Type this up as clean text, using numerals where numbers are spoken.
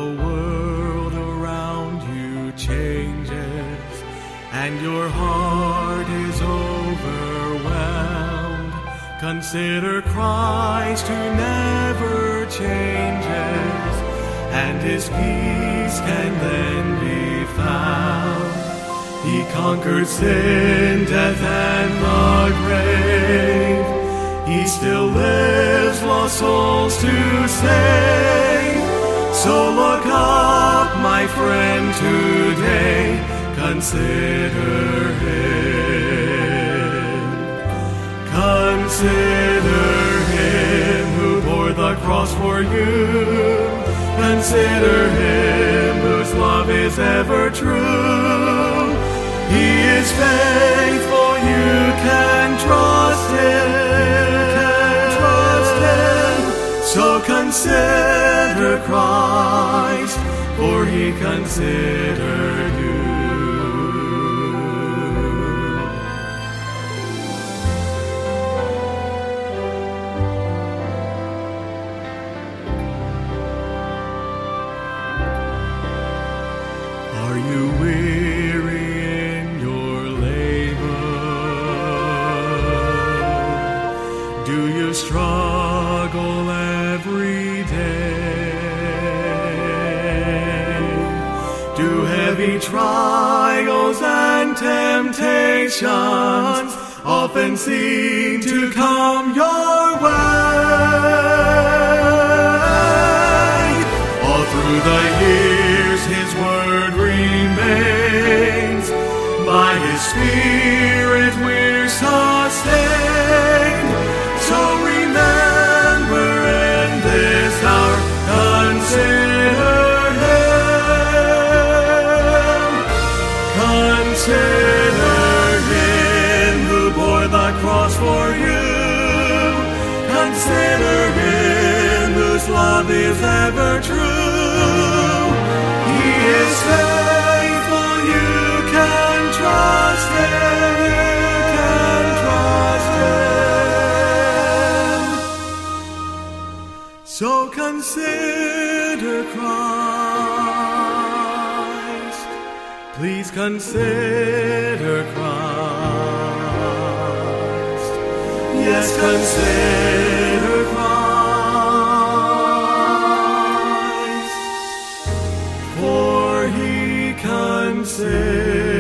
world around you changes and your heart is overwhelmed, consider Christ who never changes, and his peace can then be found. He conquered sin, death, and the grave. He still lives, lost souls to save. So look up, my friend, today. Consider him. Consider him who bore the cross for you. Consider him whose love is ever true. He is faithful, you can trust him. So consider Christ, for he considered you. Are you weary in your labor? Do you struggle every day? Do heavy trials and temptations often seem to come your way? All through the years his word remains. By his Spirit we're sustained. So remember in this hour, consider him. Consider him who bore the cross for you. Consider him whose love is ever true. He is faithful, you can trust him, you can trust him. So consider Christ, please consider Christ. Yes, consider Christ, for he considers